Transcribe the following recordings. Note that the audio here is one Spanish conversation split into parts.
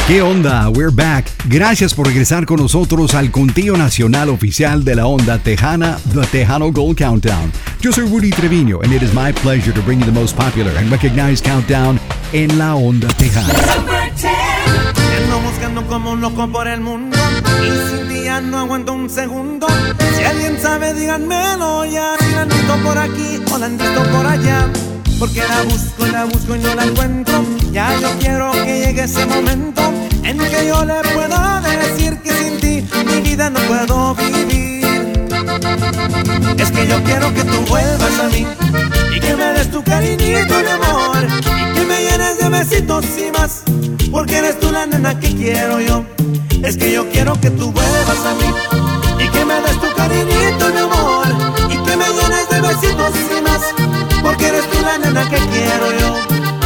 ¿Qué onda? We're back. Gracias por regresar con nosotros al conteo nacional oficial de la onda tejana, The Tejano Gold Countdown. Yo soy Rudy Treviño, and it is my pleasure to bring you the most popular and recognized countdown en la onda tejana. Ando buscando como un loco por el mundo y sin ti ya no aguanto un segundo. Si alguien sabe, díganmelo ya. Si la han visto por aquí o la han visto por allá. Porque la busco y no la encuentro. Ya yo quiero que llegue ese momento en que yo le pueda decir que sin ti mi vida no puedo vivir. Es que yo quiero que tú vuelvas a mí y que me des tu cariñito, mi amor, y que me llenes de besitos y más, porque eres tú la nena que quiero yo. Es que yo quiero que tú vuelvas a mí y que me des tu cariñito, mi amor, y que me llenes de besitos y más, porque eres tú la nena que quiero yo.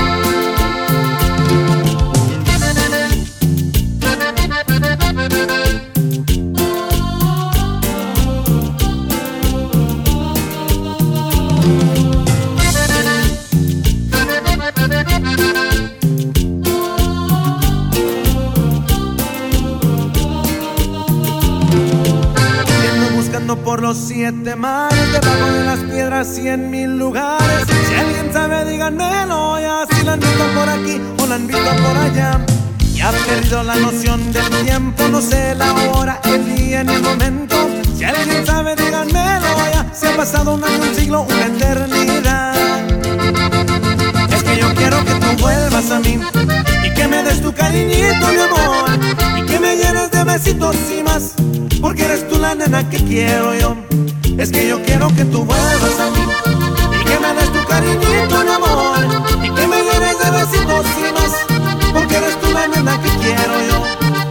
Por los 7 mares, debajo de las piedras y en 1000 lugares. Si alguien sabe, díganmelo ya. Si la han visto por aquí o la han visto por allá. Ya he perdido la noción del tiempo, no sé la hora, el día ni el momento. Si alguien sabe, díganmelo ya. Se ha pasado un año, un siglo, una eternidad. Es que yo quiero que tú vuelvas a mí y que me des tu cariñito, mi amor, y que me llenes de besitos y más, porque eres tú la nena que quiero yo. Es que yo quiero que tú vuelvas a mí y que me des tu cariñito, mi amor, y que me llenes de besitos y más, porque eres tú la nena que quiero yo.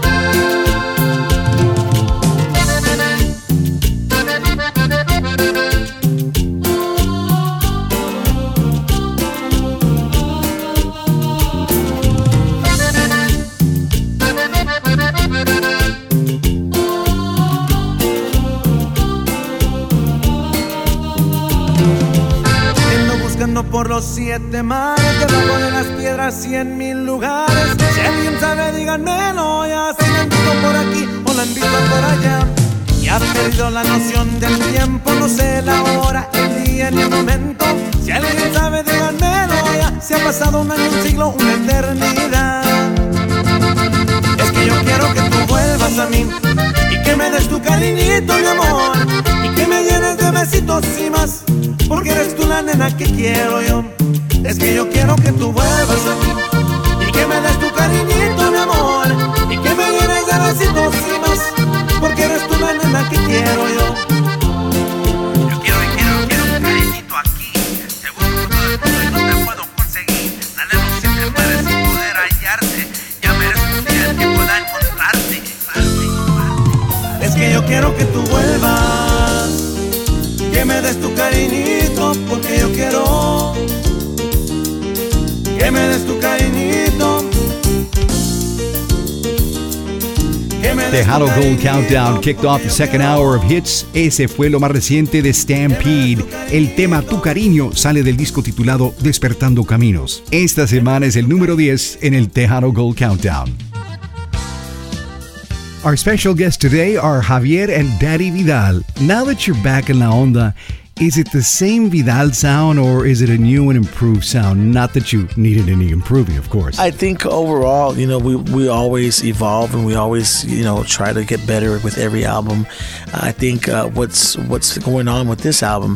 Por los 7 mares, debajo de las piedras y en 1000 lugares. Si alguien sabe, díganmelo ya. Si la han visto por aquí o la han visto por allá. Ya he perdido la noción del tiempo, no sé la hora, el día ni el momento. Si alguien sabe, díganmelo ya. Se ha pasado un año, un siglo, una eternidad. Es que yo quiero que tú vuelvas a mí y que me des tu cariñito, mi amor, y que me llenes de besitos y más, porque eres tú la nena que quiero yo. Es que yo quiero que tú vuelvas a mí y que me des tu cariñito, mi amor, y que me llenes de besitos y más, porque eres tú la nena que quiero yo. Yo quiero un cariñito aquí. Te busco todo el mundo y no te puedo conseguir. Nadie los 7 mares sin poder hallarte. Ya merezco un día en que pueda encontrarte. Es que yo quiero que tú vuelvas, que me des tu cariñito, porque yo quiero que me des tu cariñito. Tejano Gold Countdown kicked off the second hour of hits. Ese fue lo más reciente de Stampede. El tema Tu Cariño sale del disco titulado Despertando Caminos. Esta semana es el número 10 en el Tejano Gold Countdown. Our special guests today are Javier and Daddy Vidal. Now that you're back in La Onda, is it the same Vidal sound or is it a new and improved sound? Not that you needed any improving, of course. I think overall, we always evolve and we always, try to get better with every album. I think what's going on with this album,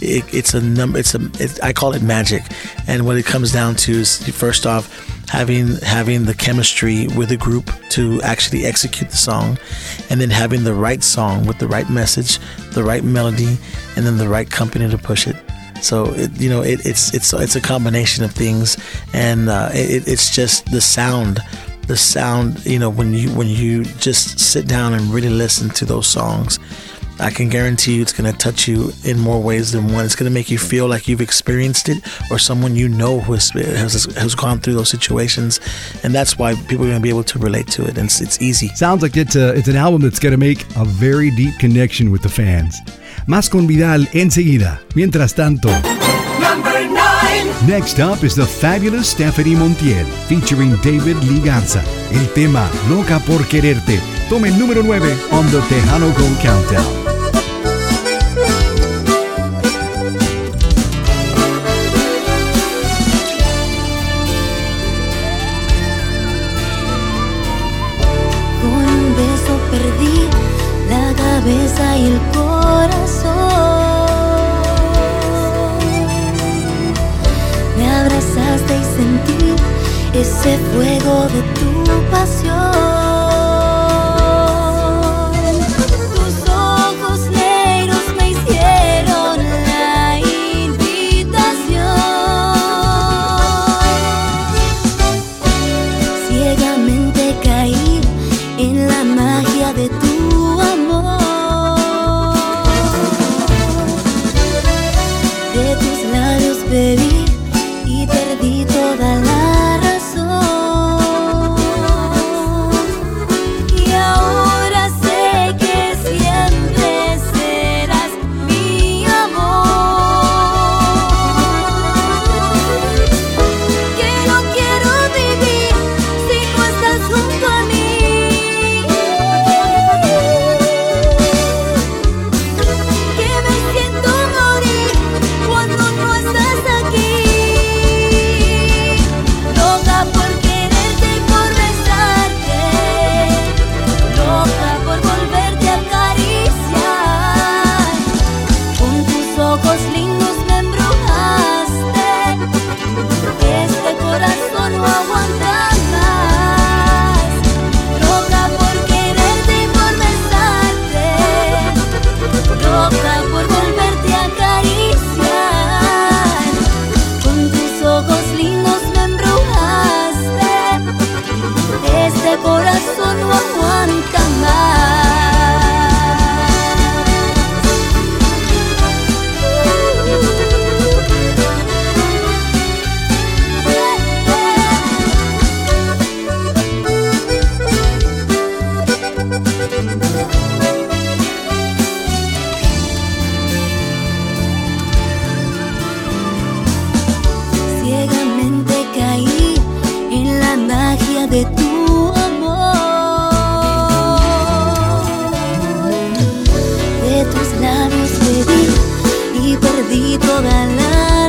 I call it magic. And what it comes down to is, first off, having the chemistry with the group to actually execute the song, and then having the right song with the right message, the right melody, and then the right company to push it. So it's a combination of things, and it's just the sound. The sound, when you just sit down and really listen to those songs, I can guarantee you it's going to touch you in more ways than one. It's going to make you feel like you've experienced it, or someone who has gone through those situations, and that's why people are going to be able to relate to it, and it's easy. Sounds like it's an album that's going to make a very deep connection with the fans. Más con Vidal enseguida. Mientras tanto, Number 9. Next up is the fabulous Stephanie Montiel featuring David Lee Garza. El tema Loca por Quererte toma el número 9 on the Tejano Gold Countdown. Cabeza y el corazón, me abrazaste y sentí ese fuego de tu pasión. Tus ojos negros me hicieron la invitación. Ciegamente caí en la magia de tu amor. Bebí y perdí toda la razón. Y ahora sé que siempre serás mi amor. Que no quiero vivir si no estás junto a mí. Que me siento morir cuando no estás aquí. Loca por quererte y por besarte, loca por volverte a acariciar. Con tus ojos lindos me embrujaste, este corazón no aguanta más. Loca por quererte y por besarte, loca por volverte a acariciar. Con tus ojos lindos me embrujaste, este corazón no aguanta más. Ciegamente caí en la magia de tu amor. De tus labios bebí y perdí toda la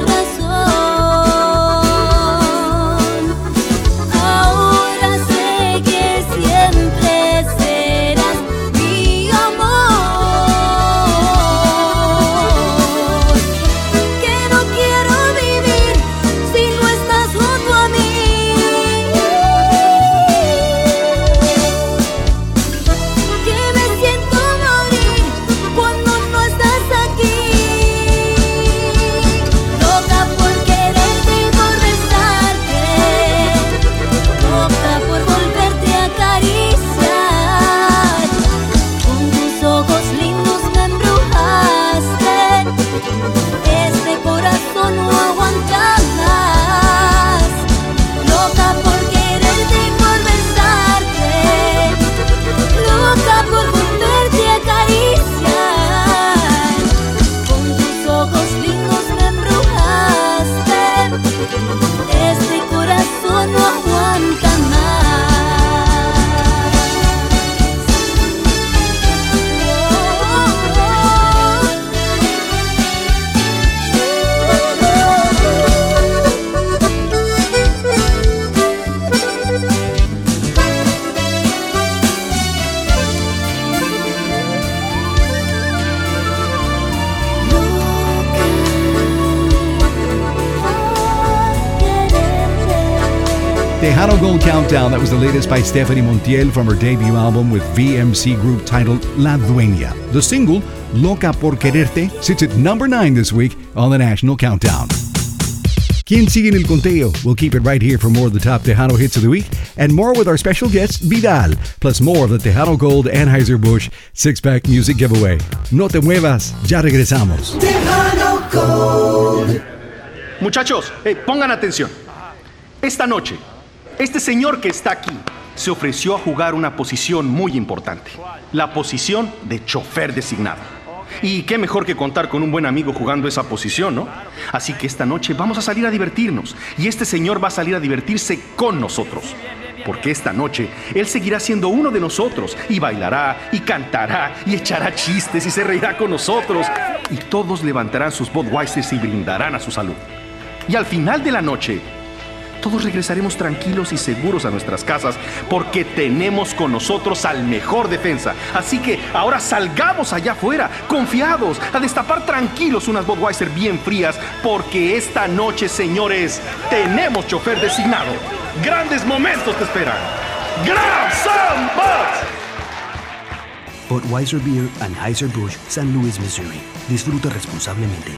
razón. Ahora sé que siempre serás mi amor. Que no quiero vivir si no estás junto a mí. Que me siento morir cuando no estás aquí. Loca por quererte y por besarte, loca por volverte a acariciar. Con tus ojos lindos me embrujaste, este corazón no aguanta más. Loca por quererte y por besarte, loca por volverte a acariciar. Con tus ojos lindos me embrujaste, este corazón no aguanta más. Tejano Gold Countdown, that was the latest by Stephanie Montiel from her debut album with VMC Group titled La Dueña. The single, Loca por Quererte, sits at number 9 this week on the National Countdown. ¿Quién sigue en el conteo? We'll keep it right here for more of the top Tejano hits of the week and more with our special guest, Vidal, plus more of the Tejano Gold Anheuser-Busch 6-pack music giveaway. No te muevas, ya regresamos. Tejano Gold. Muchachos, pongan atención. Esta noche, este señor que está aquí se ofreció a jugar una posición muy importante, la posición de chofer designado. Y qué mejor que contar con un buen amigo jugando esa posición, ¿no? Así que esta noche vamos a salir a divertirnos. Y este señor va a salir a divertirse con nosotros. Porque esta noche él seguirá siendo uno de nosotros. Y bailará, y cantará, y echará chistes, y se reirá con nosotros. Y todos levantarán sus Budweisers y brindarán a su salud. Y al final de la noche, todos regresaremos tranquilos y seguros a nuestras casas porque tenemos con nosotros al mejor defensa. Así que ahora salgamos allá afuera, confiados, a destapar tranquilos unas Budweiser bien frías porque esta noche, señores, tenemos chofer designado. ¡Grandes momentos te esperan! ¡Grab some Buds! Budweiser Beer, Anheuser-Busch, San Luis, Missouri. Disfruta responsablemente.